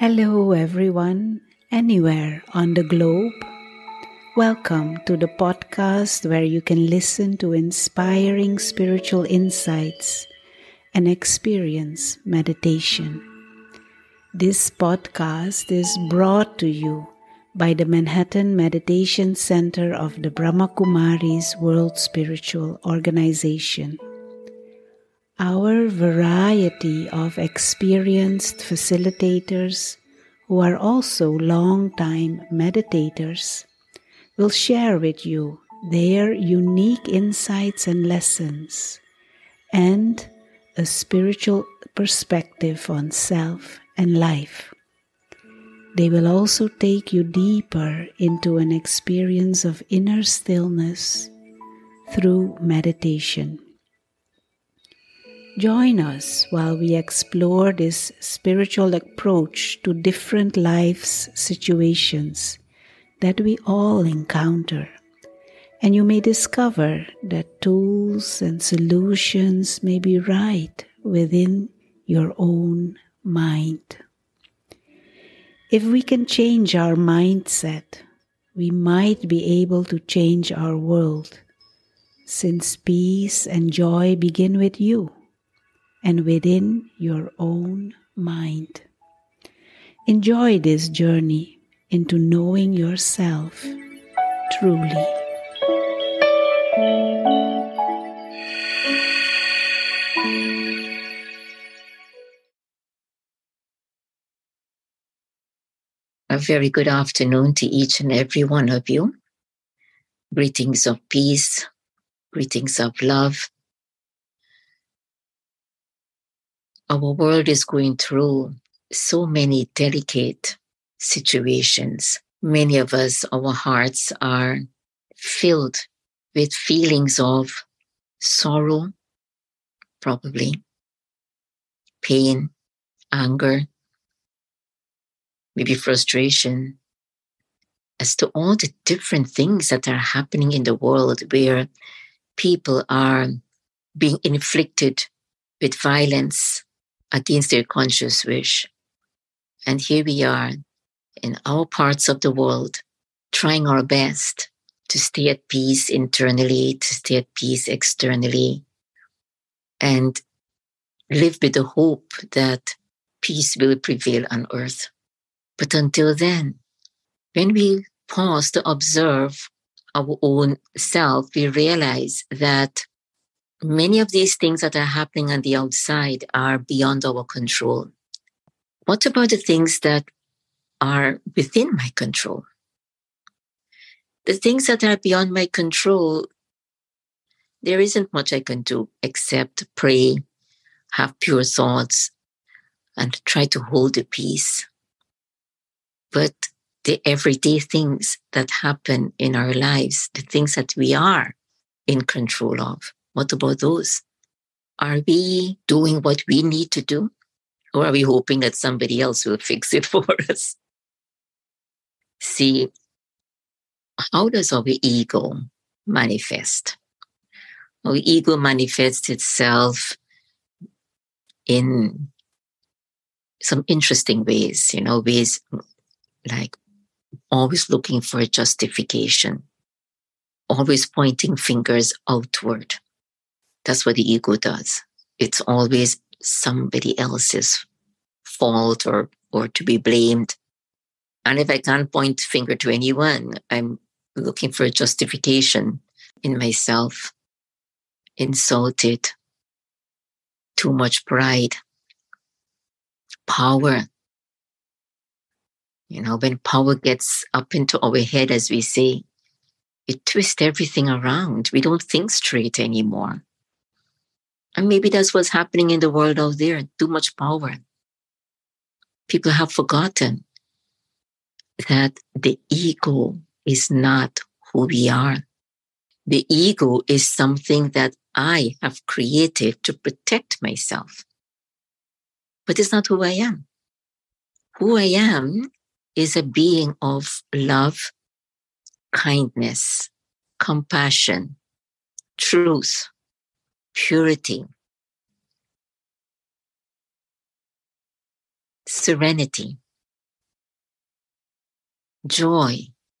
Hello, everyone, anywhere on the globe. Welcome to the podcast where you can listen to inspiring spiritual insights and experience meditation. This podcast is brought to you by the Manhattan Meditation Center of the Brahma Kumaris World Spiritual Organization. Our variety of experienced facilitators who are also long-time meditators will share with you their unique insights and lessons and a spiritual perspective on self and life. They will also take you deeper into an experience of inner stillness through meditation. Join us while we explore this spiritual approach to different life's situations that we all encounter, and you may discover that tools and solutions may be right within your own mind. If we can change our mindset, we might be able to change our world, since peace and joy begin with you and within your own mind. Enjoy this journey into knowing yourself truly. A very good afternoon to each and every one of you. Greetings of peace, greetings of love. Our world is going through so many delicate situations. Many of us, our hearts are filled with feelings of sorrow, probably, pain, anger, maybe frustration, as to all the different things that are happening in the world where people are being inflicted with violence against their conscious wish. And here we are in our parts of the world, trying our best to stay at peace internally, to stay at peace externally, and live with the hope that peace will prevail on earth. But until then, when we pause to observe our own self, we realize that many of these things that are happening on the outside are beyond our control. What about the things that are within my control? The things that are beyond my control, there isn't much I can do except pray, have pure thoughts, and try to hold the peace. But the everyday things that happen in our lives, the things that we are in control of, what about those? Are we doing what we need to do? Or are we hoping that somebody else will fix it for us? See, how does our ego manifest? Our ego manifests itself in some interesting ways, ways like always looking for a justification, always pointing fingers outward. That's what the ego does. It's always somebody else's fault or to be blamed. And if I can't point finger to anyone, I'm looking for a justification in myself. Insulted, too much pride, power. When power gets up into our head, as we say, it twists everything around. We don't think straight anymore. And maybe that's what's happening in the world out there. Too much power. People have forgotten that the ego is not who we are. The ego is something that I have created to protect myself. But it's not who I am. Who I am is a being of love, kindness, compassion, truth, purity, serenity. joy.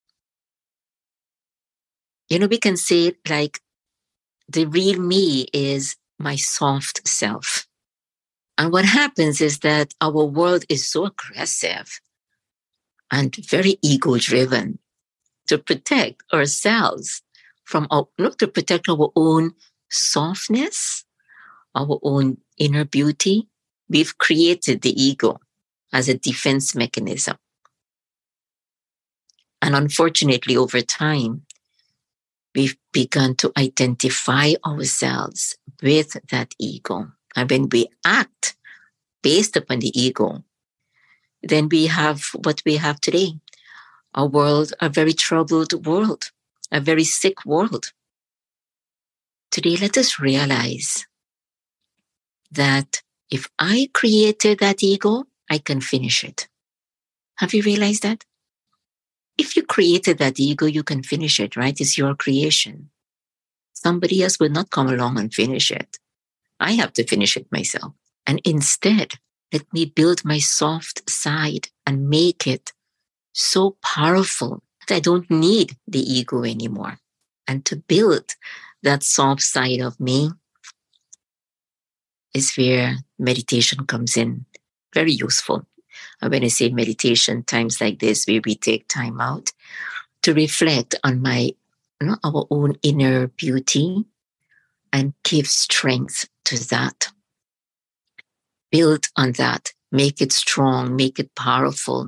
We can say it like the real me is my soft self. And what happens is that our world is so aggressive and very ego driven to protect ourselves from to protect our own softness, our own inner beauty. We've created the ego as a defense mechanism. And unfortunately, over time, we've begun to identify ourselves with that ego. And when we act based upon the ego, then we have what we have today. A world, a very troubled world, a very sick world. Today, let us realize that if I created that ego, I can finish it. Have you realized that? If you created that ego, you can finish it, right? It's your creation. Somebody else will not come along and finish it. I have to finish it myself. And instead, let me build my soft side and make it so powerful that I don't need the ego anymore. And to build that soft side of me is where meditation comes in. Very useful. And when I say meditation, times like this, where we take time out to reflect on our own inner beauty and give strength to that. Build on that, make it strong, make it powerful.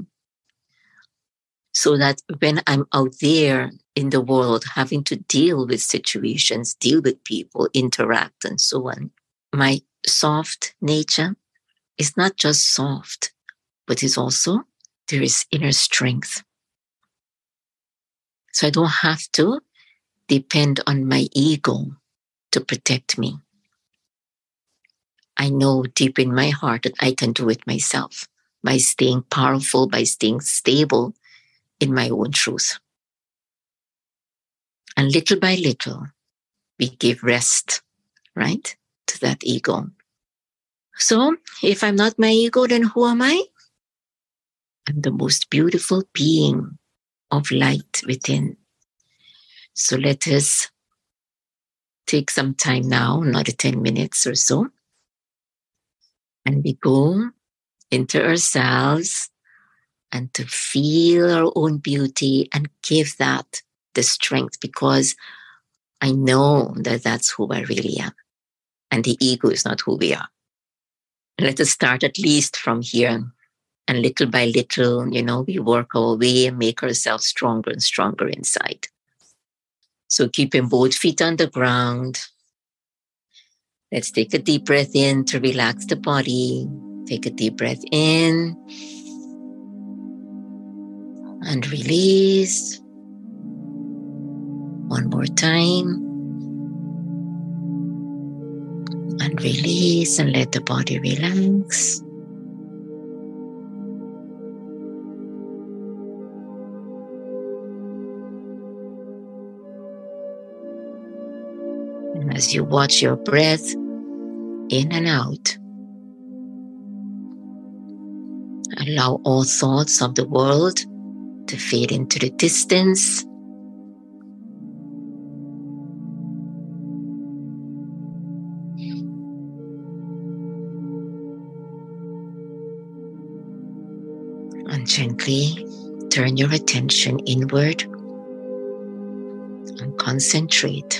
So that when I'm out there in the world having to deal with situations, deal with people, interact and so on, my soft nature is not just soft, but is also, there is inner strength. So I don't have to depend on my ego to protect me. I know deep in my heart that I can do it myself by staying powerful, by staying stable in my own truth. And little by little, we give rest, right, to that ego. So if I'm not my ego, then who am I? I'm the most beautiful being of light within. So let us take some time now, another 10 minutes or so, and we go into ourselves and to feel our own beauty and give that the strength, because I know that that's who I really am. And the ego is not who we are. And let us start at least from here. And little by little, we work our way and make ourselves stronger and stronger inside. So keeping both feet on the ground. Let's take a deep breath in to relax the body. Take a deep breath in and release. One more time. And release and let the body relax. And as you watch your breath in and out, allow all thoughts of the world to fade into the distance. And gently turn your attention inward and concentrate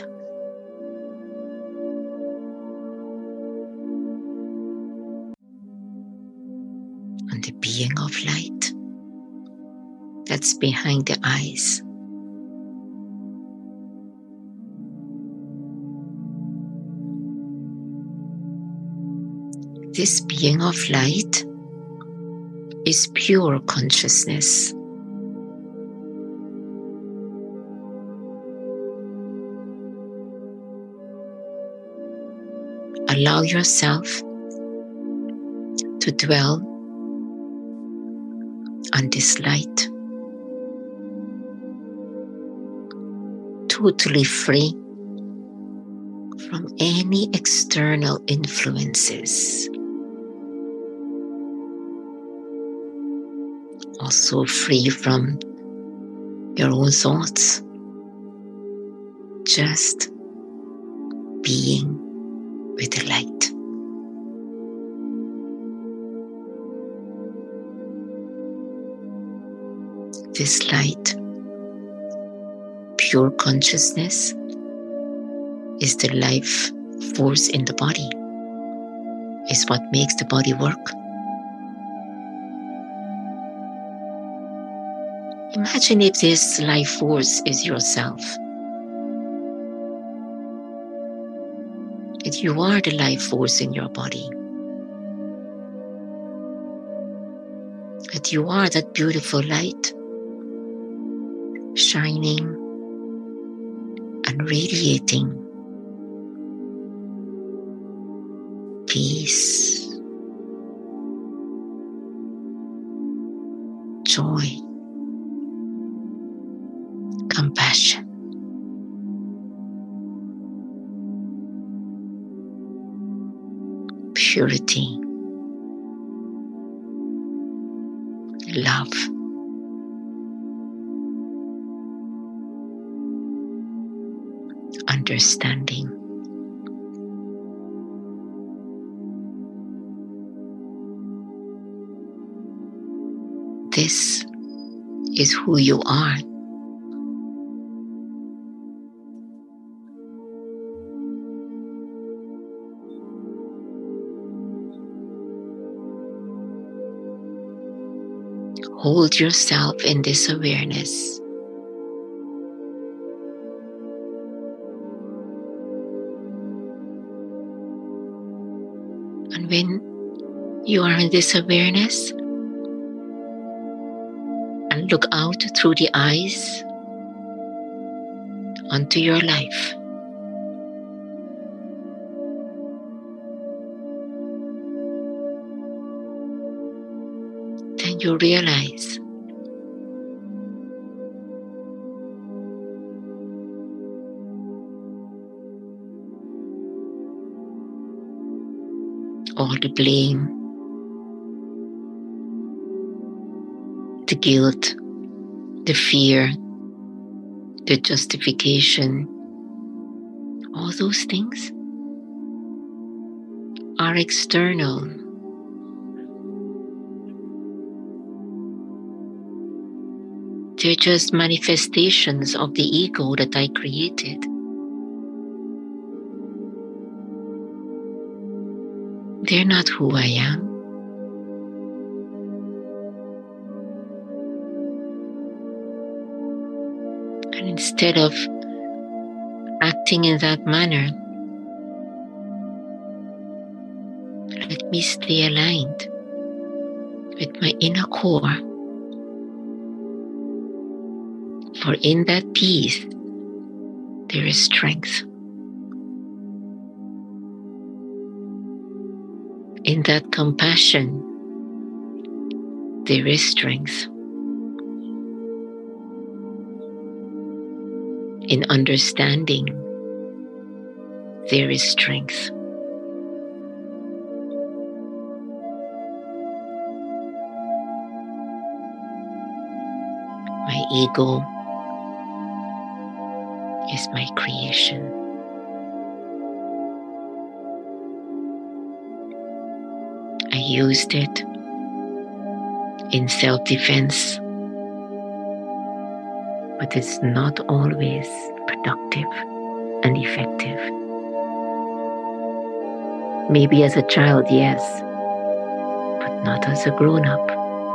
on the being of light that's behind the eyes. This being of light is pure consciousness. Allow yourself to dwell on this light, totally free from any external influences. Also free from your own thoughts, just being with the light. This light, pure consciousness, is the life force in the body, is what makes the body work. Imagine if this life force is yourself, that you are the life force in your body, that you are that beautiful light, shining and radiating peace, joy, compassion. Purity, love, understanding. This is who you are. Hold yourself in this awareness. And when you are in this awareness, and look out through the eyes onto your life, then you realize all the blame, the guilt, the fear, the justification, all those things are external. They're just manifestations of the ego that I created. They're not who I am. And instead of acting in that manner, let me stay aligned with my inner core. For in that peace, there is strength. In that compassion, there is strength. In understanding, there is strength. My ego is my creation. I used it in self-defense, but it's not always productive and effective. Maybe as a child, yes, but not as a grown-up.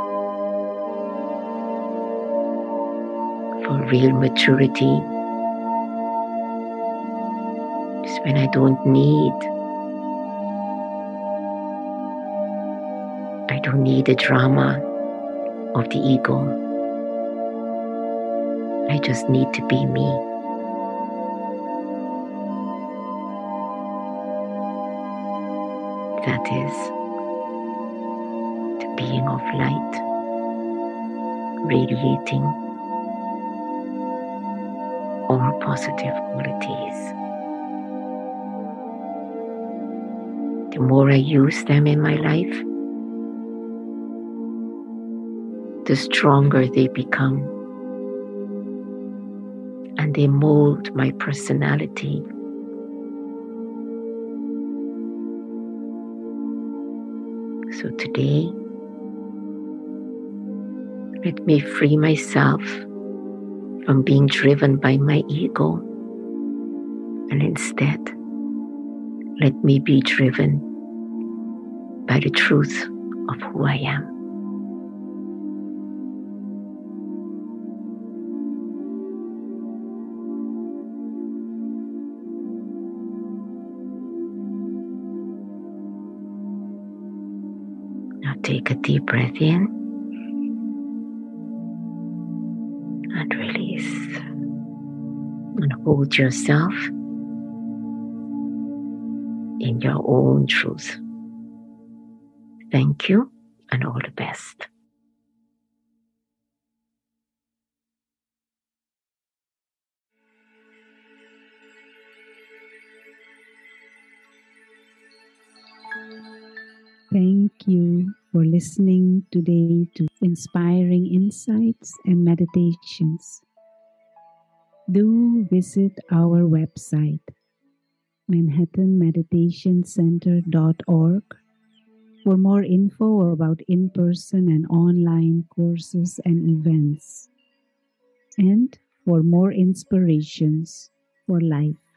For real maturity is when I don't need the drama of the ego. I just need to be me. That is the being of light, radiating all positive qualities. The more I use them in my life, the stronger they become. and they mold my personality. So today, let me free myself from being driven by my ego, and instead, let me be driven by the truth of who I am. Now take a deep breath in and release. And hold yourself in your own truth. Thank you and all the best. Thank you for listening today to inspiring insights and meditations. Do visit our website, manhattanmeditationcenter.org, for more info about in-person and online courses and events, and for more inspirations for life.